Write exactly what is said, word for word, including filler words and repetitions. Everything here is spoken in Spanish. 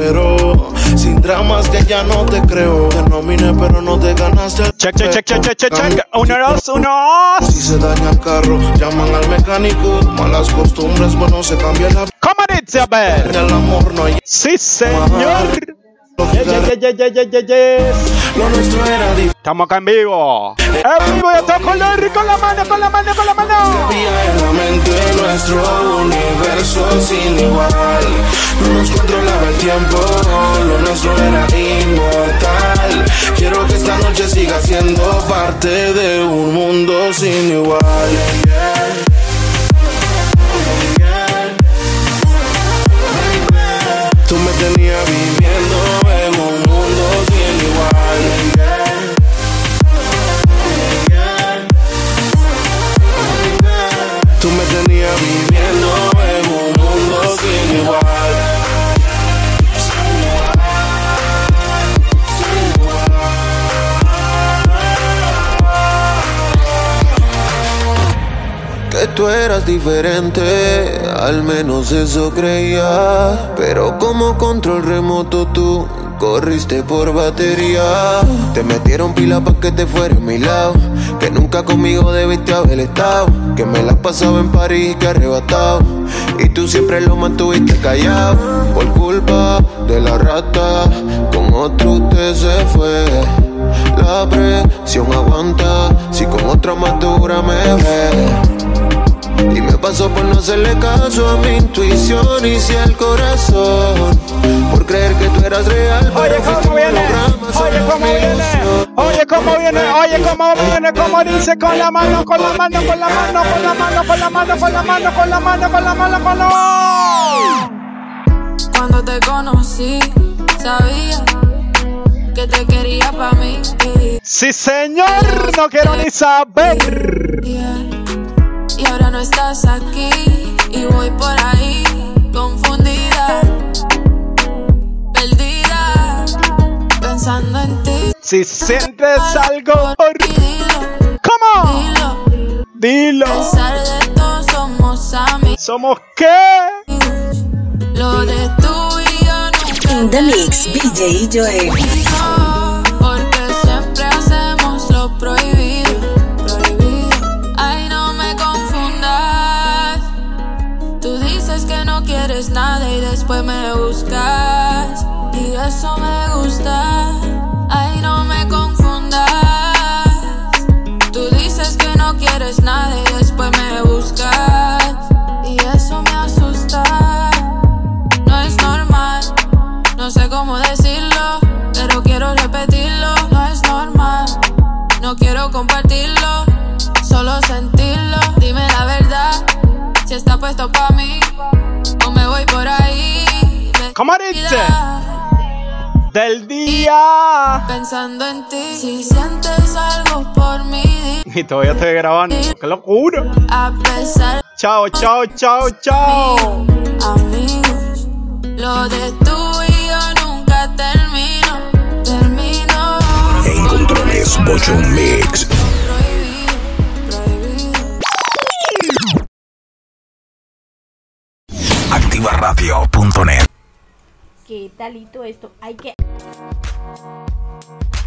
pero sin dramas que ya no te creo. Te nominé pero no te ganaste. Check, check, check, check, check, check, check. Uno, dos, uno. Si se daña el carro, llaman al mecánico. Malas costumbres, bueno, se cambia la. ¿Cómo dice? A ver. En el amor no hay. Sí, señor. Yeah, yeah, yeah, yeah, yeah, yeah, yes. Lo nuestro era diferente. Estamos acá en vivo. En vivo, yo toco el con la mano, con la mano, con la mano. Había en la mente nuestro universo sin igual. No nos controlaba el tiempo, lo nuestro era inmortal. Quiero que esta noche siga siendo parte de un mundo sin igual. Tú me tenías viviendo en un mundo sin igual. Tú me tenías viviendo en un mundo sin igual. Que tú eras diferente, al menos eso creía. Pero como control remoto tú corriste por batería. Te metieron pila pa' que te fuera a mi lado. Que nunca conmigo debiste haber estado. Que me la pasaba en París, que arrebatado. Y tú siempre lo mantuviste callado. Por culpa de la rata, con otro usted se fue. La presión aguanta, si con otra más dura me ve. Y me pasó por no hacerle caso a mi intuición y si el corazón, por creer que tú eras real. Oye, cómo viene, oye, cómo viene, oye, cómo viene, oye, cómo viene, como dice, con la mano, con la mano, con la mano, con la mano, con la mano, con la mano, con la mano, con la mano, con la mano. Cuando te conocí, sabía que te quería pa' mí. Sí, señor, no quiero ni saber. Yeah. Y ahora no estás aquí y voy por ahí confundida, perdida, pensando en ti. Si sientes algo por... ¿Cómo? Dilo, Dilo. a pesar de todo somos amigos. ¿Somos qué? Lo de tú y yo nunca. In the mix, B J Joel. No, porque siempre hacemos lo prohibido, prohibido. Ay, no me confundas. Tú dices que no quieres nada y después me buscas. Y eso me gusta. Ay, no me confundas. Tú dices que no quieres nada y después me buscas. Y eso me asusta. No es normal, no sé cómo decirlo, pero quiero repetirlo. No es normal, no quiero compartirlo, solo sentirlo. Dime la verdad, si está puesto pa' mí o me voy por ahí. ¿Cómo dice? Del día. Pensando en ti, si sientes algo por mí. Y todavía estoy grabando, qué locura. A pesar. Chao, chao, chao, chao. Amigos, lo de tú y yo nunca termino, termino. En controles, Bochón Mix. activa radio punto net. ¿Qué talito esto? Hay que...